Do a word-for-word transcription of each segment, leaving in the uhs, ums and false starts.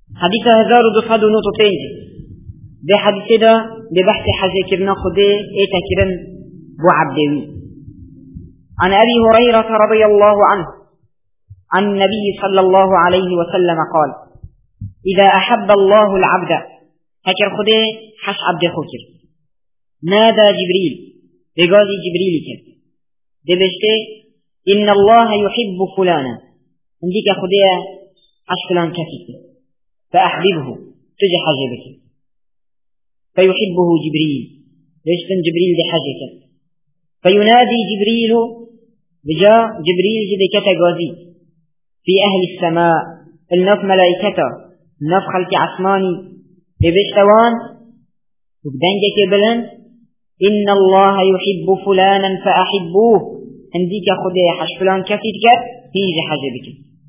حديث هزار ودفاد ونطتين ده حديث ده ببحث حاجة كرنا خده ايه تكرن بو عبدوي. عن أبي هريرة رضي الله عنه عن النبي صلى الله عليه وسلم قال: إذا أحب الله العبد هكر خده حش عبد خوكر نادى جبريل بقاضي جبريل كن دبشته إن الله يحب فلانا عندك خده حش فلان كفيك فأحببه تجي حجبك فيحبه جبريل ليشتن جبريل بحجك فينادي جبريل بجاء جبريل جدك تقاضي في أهل السماء النف ملائكته نف خلق عثماني ببشتوان وبدنجك بلن إن الله يحب فلانا فأحبوه عندك خده حش فلان كفيك هيجي حجبك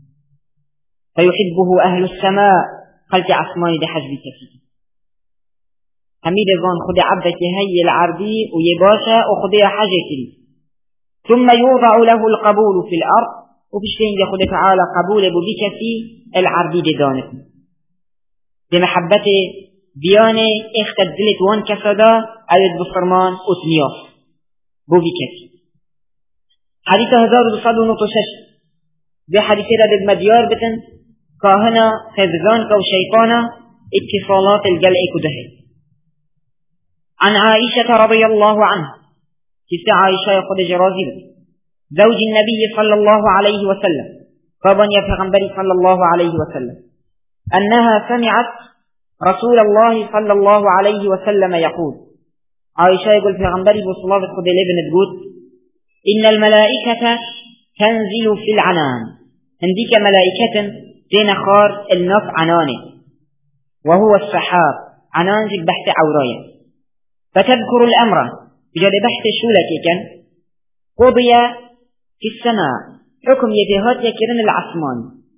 فيحبه أهل السماء خلق عثماني بحجبك فيه حميد الظن خده عبدك هي العربي ويباشا وخده حاجة كري ثم يوضع له القبول في الأرض وبشتين يخده تعالى قبول بك في العربي دانك بمحبته بيانه اختدلت وان كسدا عيد بصرمان اتنياف بك في حديث هزار بصد ونطشش بحديثة بالمديار بتن كاهنا خذزان كو شيطانا اتصالات الجلع كده. عن عائشة رضي الله عنها كسا عائشة يقول جرازي زوج النبي صلى الله عليه وسلم فبن يفغنبري صلى الله عليه وسلم أنها سمعت رسول الله صلى الله عليه وسلم يقول عائشة يقول فغنبري بصلاة خدي لابن تقول إن الملائكة تنزل في العنان عندك ملائكة دين خار النف عنانه وهو السحاب عنان زي بحث عورايا فتذكر الأمر بجد بحث شولك كان قضي في السماء حكم يدهات يكرن العثمان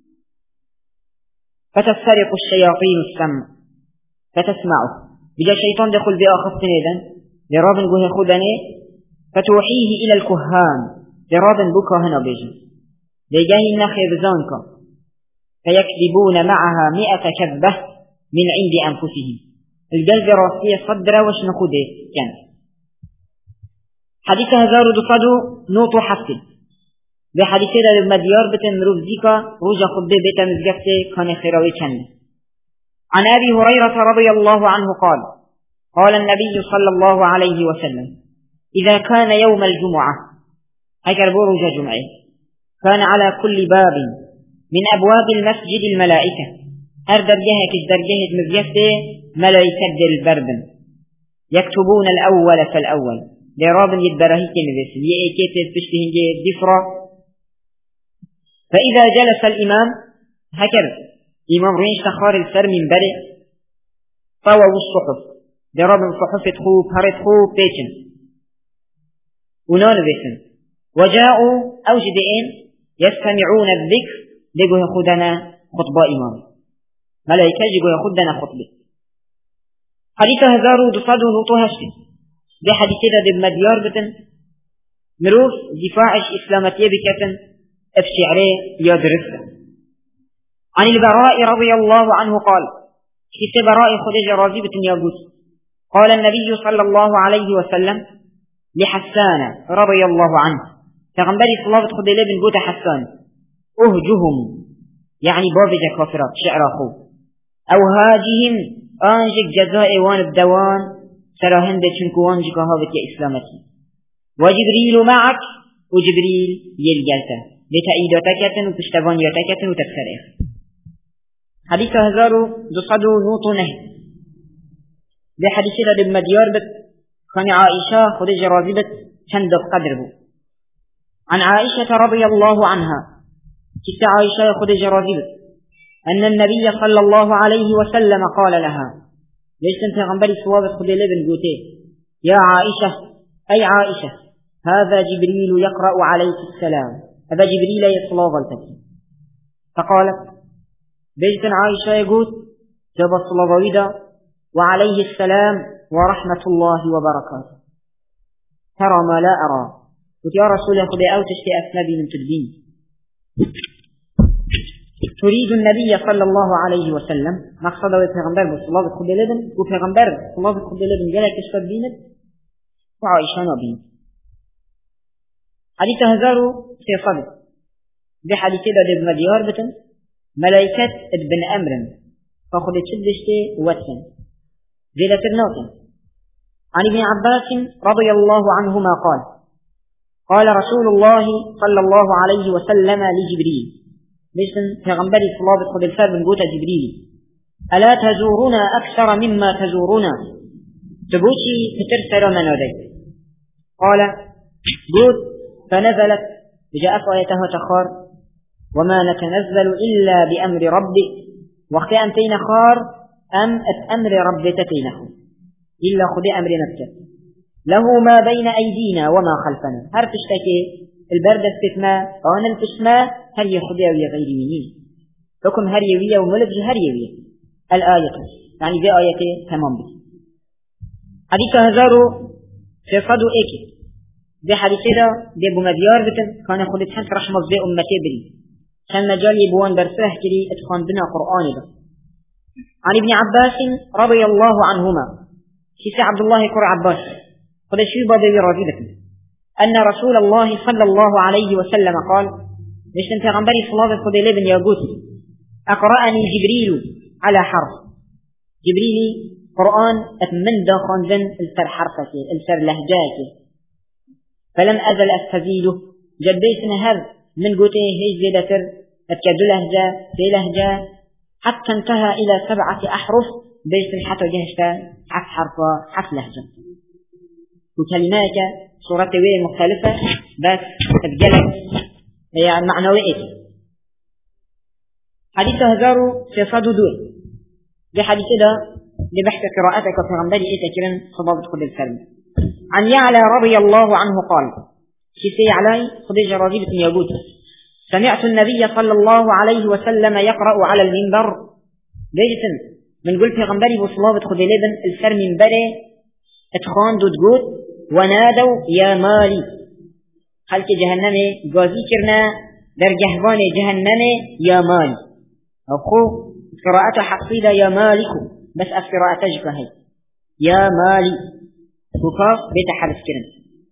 فتسترق الشياطين السمع فتسمعه بجد شيطان دخل بآخر سنيدا لرابن قوه خدني فتوحيه إلى الكهان لرابن بكا هنا بيجن لجاه النخي بزانك فيكذبون معها مئة كذبة من عند أنفسهم القلب راسية صدره وش نخده كان حديث هزار دفدو نوتو حفل بحديث هذا المديار بتن رفزيكا رجا خده بيتا مزقفته كان خيراوي كان. عن أبي هريرة رضي الله عنه قال: قال النبي صلى الله عليه وسلم: إذا كان يوم الجمعة هكذا برجا جمعه كان على كل باب من أبواب المسجد الملائكة أردر جهك ازدر جهد مزقفته ملائكة البردن يكتبون الأول فالأول لرابن يدبرهيك مذسل يأيكيت تشتهن جهد دفرة. فإذا جلس الإمام هكذا إمام رينش تخار السر من برع طووا الصحف لرابن صحف تخوب هرد خوب بيشن ونال بيشن وجاءوا أوجدين يستمعون الذكر لقوا يخدنا خطبة إمام ملائكة يقول يخدنا خطبة. حديث هزارو دفادو نوطوهاشتي دي حديثة دي بمديار بتن مروف دفاعش إسلامتية بكتن افشعريه يدرسه. عن البراء رضي الله عنه قال: كيس براء خدج راضي بتن يقول قال النبي صلى الله عليه وسلم لحسان رضي الله عنه تغنبري صلاة خدي لابن بوت حسان أهجهم يعني بابجة كافرات شعر أخوه أو هاجهم أنجك جزاء وان الدوان سراهن بچنك وانجك هاوت يا إسلامتي وجبريل معك وجبريل يلجلته لتأييداتكتن وتشتغانياتكتن وتبسريخ. حديث هزارو دصدو نوطو نهي بحديث لدى المديار بت كان عائشة خدج راضبت شندق قدر بو. عن عائشة رضي الله عنها كت عائشة خدج راضبت أن النبي صلى الله عليه وسلم قال لها ليش انت غنبري سوابت خدي لبن قوتي يا عائشة أي عائشة هذا جبريل يقرأ عليك السلام هذا جبريل يصلى ظلتك. فقالت بيت عائشة يقول جاب الصلاة وعليه السلام ورحمة الله وبركاته ترى ما لا أرى قلت يا رسول الله خدي أو تشتي أسنبي من تدبين تريد النبي صلى الله عليه وسلم مقصده پیغمبر بود صلوات خدا لبن و پیغمبر صلوات خدا لبن گله کشف بیند و عایشه نبین. حدیث هزار و سیصد به حدیث داده بمدیار بتن ملائکت ابن امرن فخد تشدشته واتن زيلة النوتن. عن ابن عباس رضي الله عنهما قال قال رسول الله صلى الله عليه وسلم لجبريل بسم پیغمبری صلوات خدا الفر من قوت جبريل ألا تزورنا أكثر مما تزورنا تبوشي تترسل منادي قال قلت فنزلت جاءت آيتها تخار وما نتنزل إلا بأمر ربك وقت أمتين خار أم أمر ربتتينه إلا خذ أمر نفسه له ما بين أيدينا وما خلفنا هر تشتكي البرد استثناء وأنا التسماء هر يخذ ويا غير منين حكم هر يوية وملك هر يوية الآية يعني ذي آية تمام بي. حديث هزارو في صدو إيكي ذي حديث هذا ذي بمديار بتن كان خذت حنس رحمة ذي أمتي بري كان مجال يبوان برسه كري اتخان بنا قرآن بس. عن ابن عباس رضي الله عنهما كيس عبد الله كر عباس قد شو بابي راضي بكم أن رسول الله صلى الله عليه وسلم قال ليش انت غنبري صلاة خذ لبن ياقوت أقرأني جبريل على حرف جبريلي قرآن أتمن دا خانزن السر حرفك السر لهجاك فلم أزل أستزيده جبيسنا هذا من قوته هيج زيدتر أتكاد لهجة في لهجة حتى انتهى إلى سبعة أحرف بيسن حتى جهشتا حف حرفة حف لهجة وكلمات صورة وين مختلفة بس تتجلد هي معنوية. حديث هزارو سيصاد دول بحديث ده لبحث قراءتك في غنبالي إيه تكرن صبابة خد السلم. عن يعلى رضي الله عنه قال شيسي علي خديجة راجبة ياقوت سمعت النبي صلى الله عليه وسلم يقرأ على المنبر بيجتن من قلت غنبالي بصلابة خد لبن السر منبري اتخان دود قوت ونادوا يا مالي خلق جهنمي قاضي كرنا در جهوان جهنمي يا مالي أخو قراءة حقصيدة يا مالكو بس القراءة تجفهي يا مالي وكاف بيت حرف كرن.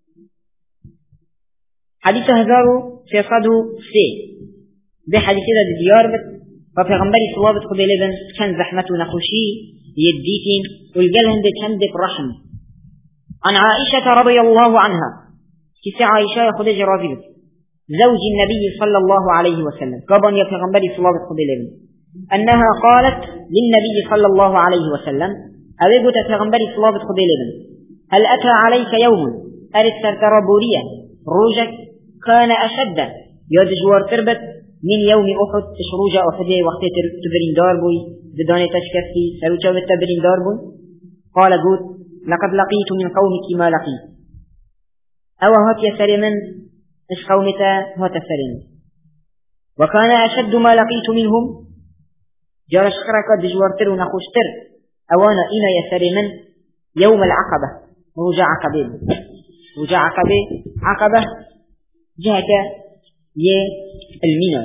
حديث هزارو سيصادو سي بحديث هذا الديار بس ففيغنبري صوابت قبل لبن كان زحمة نخوشي يديكين والقلهم بتهندك رحم. عن عائشة رضي الله عنها كسي عائشة يخدج رافضة زوج النبي صلى الله عليه وسلم قبل يفيغنبري صوابت قبل لبن أنها قالت للنبي صلى الله عليه وسلم أبيقوا تفيغنبري صوابت قبل لبن هل أتى عليك يوم أرد سرطربورية روجك كان أشد يدجوار تربت من يوم أحد تشروجة أحدي وقت تبرين داربوي بداني تشكفتي سروجة بالتبرين داربوي قال قلت لقد لقيت من قومك ما لقيت أو هات يسري من إش قومتا هات سرين وكان أشد ما لقيت منهم جارش خرقة دجوار تر ونخوشتر أوانا إنا يسري من يوم العقبة رجع عقبين رجع عقبة عقبة جهك يه الميناء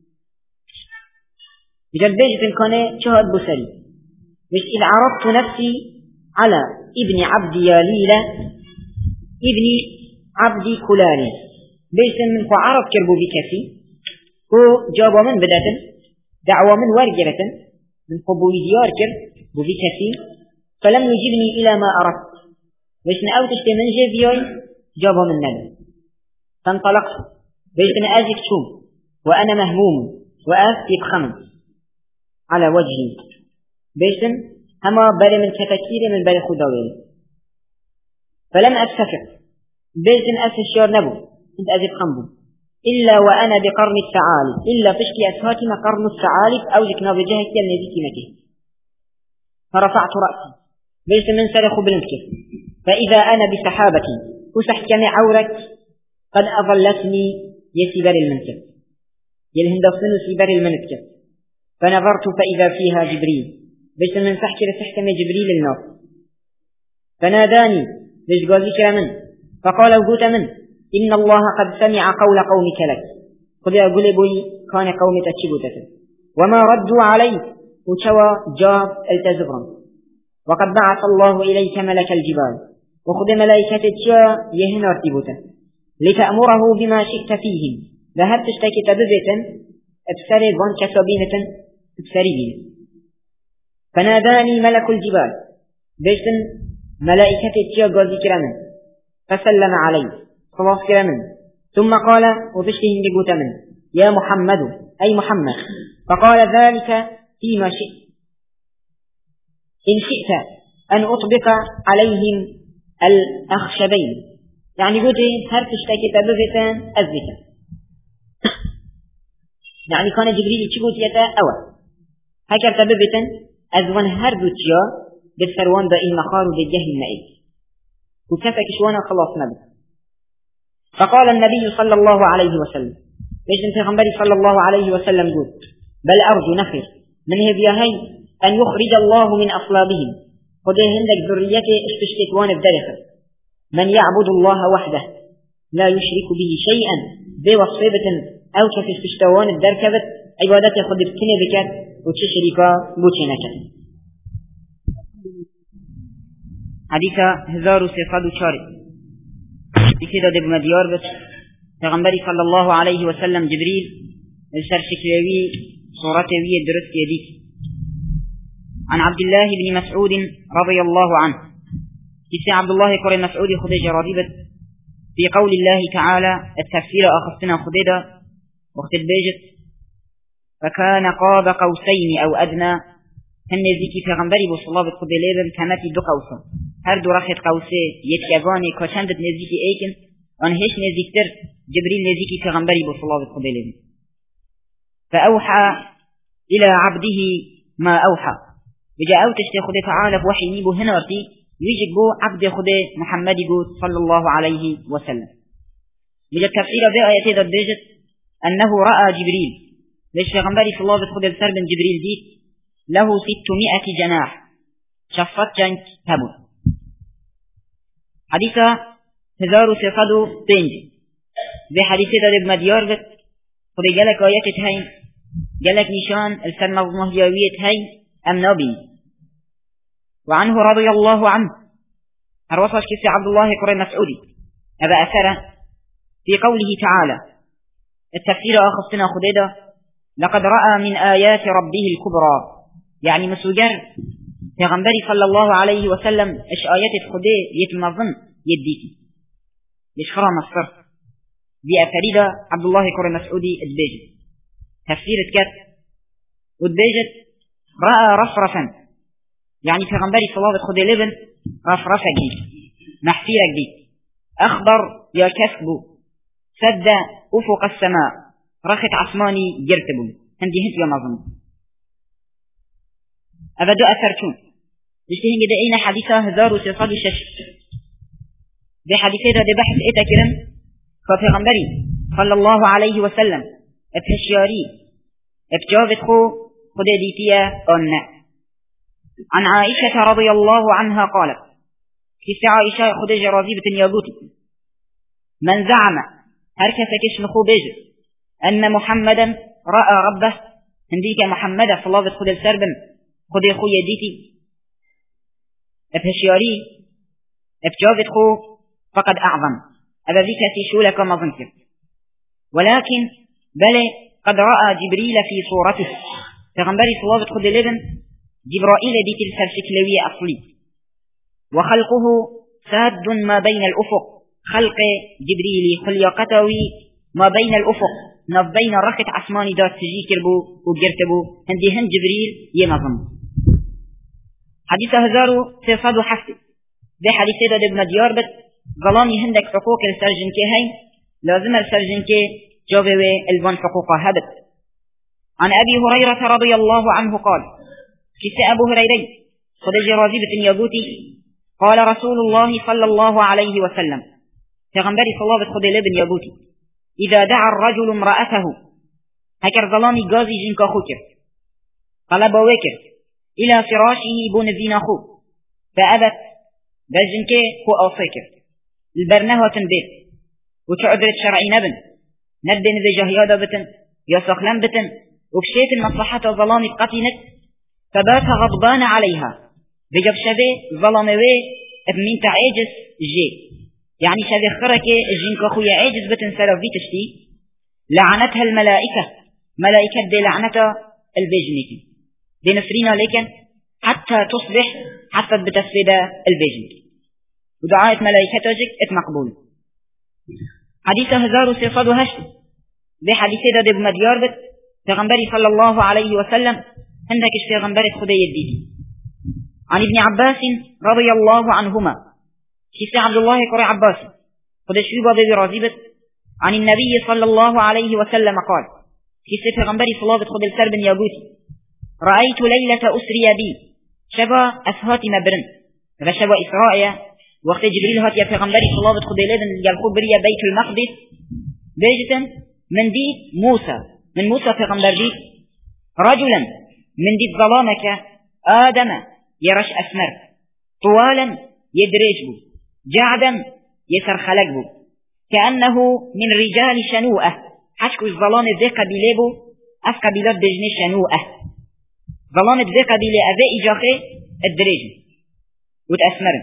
بجد بيجت كان شهد بسري مش إذا عرضت نفسي على ابن عبد ياليلة ابن عبد كلاني بيجت من فعرض كربو بكفي هو جابوا من بداية دعوة من ورجلة من قبول ديار كرب بكفي فلم يجبني إلى ما أردت مش نأوتش من جيبيوي جابوا من نبي فانطلقت بيتنا أزك شوم وأنا مهموم وأسكي بخمس على وجهي بيتن هما بل من كتكير من بل خدوين فلم أتفق بيتن أسشير نبو انت أزك خمبو إلا وأنا بقرن التعالي إلا فشكي أسهاتنا قرن التعالي أو ذكنا بجهك يلنذيك مكي فرفعت رأسي بيتن من سرخ بلنكي فإذا أنا بسحابتي وسحكني عورك قد أظلتني يسبر المنكب يلهندفن سبر المنكب فنظرت فإذا فيها جبريل بيت من سحك لسحكم جبريل النار فناداني لجغازي كامن فقال وقوت من إن الله قد سمع قول قومك لك قد أقول بي كان قومي تشبتك وما ردوا عليه وشوى جاب التزغرا. وقد بعث الله إليك ملك الجبال وخذ ملائكة تشيا يهن ارتبوتا لتأمره بما شئت فيهم ذهب تشتكي تبذتا ابسري بان كسبينة ابسري بينة. فناداني ملك الجبال بيشتن ملائكة تشيا قاضي كرامن فسلم علي صلاف كرامن ثم قال وبشتهم بقوتا من يا محمد أي محمد. فقال ذلك فيما شئت إن شئت أن أطبق عليهم الأخشبين يعني قلت هر تشتكي تبذتان أذكا يعني كان جبريل تشبوت يتا أول هكذا تبذتان أذوان هر دوتيا بالثروان بإن مخار بالجهل المائي وكفك شوانا خلاص نبت. فقال النبي صلى الله عليه وسلم بيجن تغنبري صلى الله عليه وسلم قلت بل أرجو نخر من هذيهين أن يخرج الله من أصلابهم قد هندك ذريته استشتكوان الدرخة من يعبد الله وحده لا يشرك به شيئا بوصفة أو كفستشتوان الدركبة عبادته خد بكني بكات وتشركا بوتينك. حديث هزار وسيصاد وشاري بكذا دب مديار بس تغنبري صلى الله عليه وسلم جبريل السرشكيوي صورتوي الدرس يديك. عن عبد الله بن مسعود رضي الله عنه كيف عبد الله قرن مسعود خديجة رضيبت في قول الله تعالى التفسير أخذتنا خديدة واختل بيجت فكان قاب قوسين أو أدنى هن ذيكي في غنبري بصلى الله بخدي ليبن كمتي دو قوسا هر دو رخت قوسي يتكيباني كشندت نزيكي ايكن وانهيش نزيكتر جبريل نزيكي في غنبري بصلى الله بخدي ليبن فأوحى إلى عبده ما أوحى بجاء أوتشتي خدي تعالى بوحي نيبو هنارتي يجيك بو عبد خدي محمد صلى الله عليه وسلم. بجاء التفسير بآية ذا بيجت أنه رأى جبريل ليش غنبري صلى الله بخدي السرب جبريل ديك له ستمائة جناح شفت جنك تبو. حديثة هزار سيصدو بينجي بحديثة ذا ابن ديار بت خدي جالك آيات هين جالك نشان السلمة المهديوية هين أم نبي. وعنه رضي الله عنه هروصش كسي عبد الله قرين مسعودي أبا أثر في قوله تعالى التفسير أخذتنا خديدة لقد رأى من آيات ربه الكبرى يعني مسوجر في غنبري صلى الله عليه وسلم إش آيات خدي يتنظم يديتي لشخرى مصر بأفريدة عبد الله قرين مسعودي الدبيجت تفسير كات والدبيجت رأى رفرفا يعني في غنبري صلى الله عليه وسلم لبن رفرفة جديد محفيرة جديد أخضر يا كسبه سد أفق السماء رخت عثماني جرتبون هندي هنت يا مظلم أبدو أثرتون لشتهن قدئين حديثة هزار وسيصاد الشش دي حديثة دي بحث إيتا كرم ففي غنبري صلى الله عليه وسلم ابهشياري ابجابت خو خدي ديتيا أن عن عائشة رضي الله عنها قالت كيف عائشة خديجة رضيبة يابوتي من زعم هركسك اسمخو بيجر أن محمدا رأى ربه هنديك محمد صلى الله عليه وسلم خدي السربن خدي خو يديتي ابهشياري ابجابت خو فقد أعظم أبا ذيك سيشولك وما ظنكر ولكن بل قد رأى جبريل في صورته فغنبري صلى الله عليه وسلم خدي لبن جبرائيل ديك السرسكلوية أصلي وخلقه ساد ما بين الأفق خلق جبريل خليقتوي ما بين الأفق نف بين ركت عثماني دات سجيكربو وجرتبو هندي هن جبريل ينظم. حديث هزارو سيصادو حفتي دي حديث دا ابن ديار بت ظلامي هندك حقوق السرجنكي هين لازم السرجنكي جوبوي البن حقوقها هبت. عن أبي هريرة رضي الله عنه قال كيس أبو هريرة خدج راجبة يابوتي قال رسول الله صلى الله عليه وسلم تغنبري صلى الله عليه وسلم يابوتي إذا دعا الرجل امرأته هكر ظلامي قازي جنك خوكر طلب وكر إلى فراشه بون زين أخوه فأبت بجنك هو أوصيكر البرنهوة بيت وتعذرت شرعي نبن نبن ذي جهيادة بتن يا سخلان بتن وبشيت المصلحة ظلام قتنت فبات غضبان عليها بجب شبه ظلموي ابمين تعاجز جي يعني شبه خركي جنك أخويا عاجز بتنسرف في تشتي لعنتها الملائكة ملائكة دي لعنتها البيجنيك دي نفرينا لكن حتى تصبح حتى بتسفيد البيجنيك ودعاء ملائكة جك اتمقبول حديث هزار وصفاد وهشت دي حديثة دي بمديار بت پیغمبری صلى الله عليه وسلم عندك پیغمبر خدای الدين عن ابن عباس رضي الله عنهما كيف عبد الله قري عباس خد شوي بابي راضيبت عن النبي صلى الله عليه وسلم قال كيف پیغمبر صلاة خد السر بن ياقوتي رأيت ليلة أسري بي شبا أسهات مبرن وشبا إسرائيل وقت جبريل هات يا پیغمبر صلاة خد لبن يلقوا بريا بيت المقدس بيجتن من دي موسى من موسى پیغمبر دي رجلا من دي ظلامك آدم يرش أسمر طوالا يدريج بو جعدا يسر خلق بو كأنه من رجال شنوءة حشكو الظلام ذي قبيلة بو أف قبيلة بجن شنوءة ظلام ذي قبيلة أذي إجاخي الدريج وتأسمر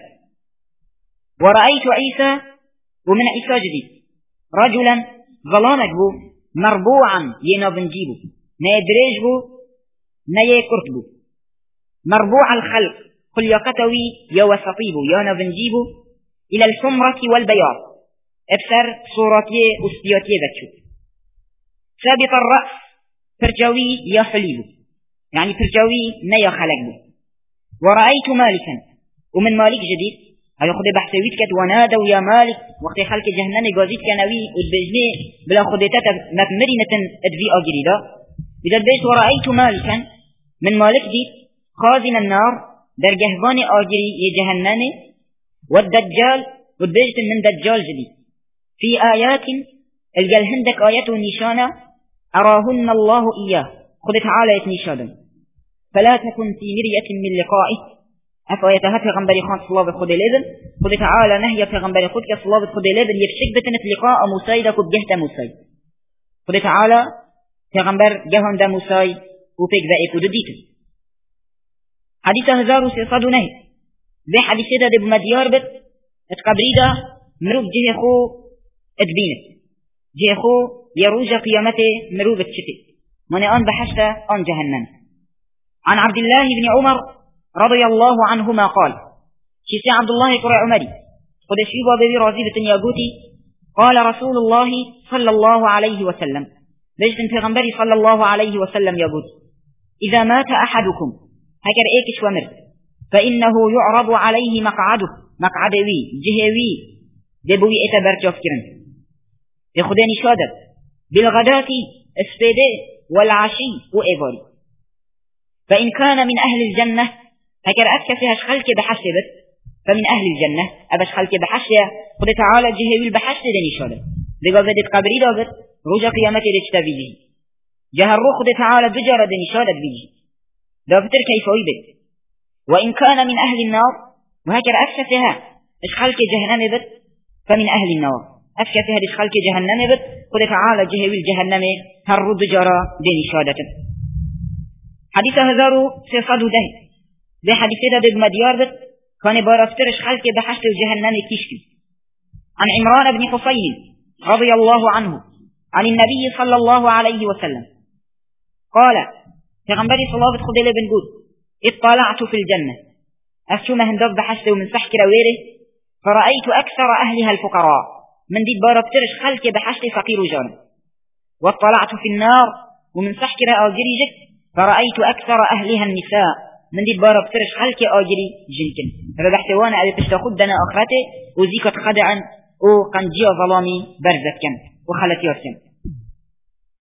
ورأيت عيسى ومن عيسى جديد رجلا ظلامك بو مربوعا ينابنجيبو نيدريج بو نيكرت بو مربوع الخلق قل يقتوي يا وسطيبو يا نابنجيبو إلى الحمرة والبياض ابسر صوراتي أسبياتي ذاتشو ثابت الرأس فرجاوي يا حليبو يعني فرجاوي نيا خلقبو ورأيت مالكا ومن مالك جديد هذا خد بحثويت كت ونادوا يا مالك وقت خلق جهنم جازيت كنوي والبجني بلا خدتات مكمرينة ادفي أجريدا إذا البيت ورأيت مالكا من مالك دي خازن النار در جهبان آجري جهنم والدجال والبيت من دجال جديد في آيات الجل هندك آيات ونشانة أراهن الله إياه خد تعالى يتنشادا فلا تكن في مرية من لقائه أفايتها پیغمبر خان صلى الله عليه وسلم خد تعالى نهي پیغمبر خود که صلى الله عليه وسلم يفشك بتنت لقاء موسى دك بجهت موسى خد تعالى پیغمبر جهان ده موسى وبيك ذا اكو ديت حديث هزار وسيصاد نه ذي حديث ده ده بمديار بت اتقبريدا مروب جه خو ادبينه جه خو يروج قيامته مروب تشتي من ان بحشت ان جهنم عن عبد الله بن عمر رضي الله عنهما قال شيسي عبد الله قرأ عمري قد شيبا ببي رازيبة ياقوتي قال رسول الله صلى الله عليه وسلم بجد في غنبري صلى الله عليه وسلم ياقوتي إذا مات أحدكم هكر ايكش ومر فإنه يعرض عليه مقعده مقعدوي جهوي دبوي اتبر جافكرن يخدني شادر بالغداة اسفيده والعشي وإيفاري فإن كان من أهل الجنة هكر أكا فيها شخلك بحشبت فمن أهل الجنة أبا شخلك بحشية قد تعالى جهوي البحشة دني شادر لقد بدت قبري دابت رجا قيامتي رجتا بيجي جهر روح قد تعالى دجارة دني شادر بيجي دابتر كيف ويبت وإن كان من أهل النار وهكر أكا فيها شخلك جهنم بت فمن أهل النار أكا فيها شخلك جهنم بت قد تعالى جهوي الجهنم هر دجارة دني شادر حديث هزارو سيصادو ده ده حديث ده بمديار بت كان بارافترش خلق بحشت الجهنم كيشكي عن عمران بن حصين رضي الله عنه عن النبي صلى الله عليه وسلم قال پیغمبری صلی الله خدا له بنقول اطلعت في الجنة أشوم هندب بحشت ومن سحك رويره فرأيت أكثر أهلها الفقراء من دي بارافترش خلق بحشت فقير جان واطلعت في النار ومن سحك رأجريجك فرأيت أكثر أهلها النساء من دي بارا بترش خلق آجري جنكن فبحثوانا أبي تشتاخد دنا أخرته وزيكت خدعا وقنجي ظلامي برزت كم وخلت يرسم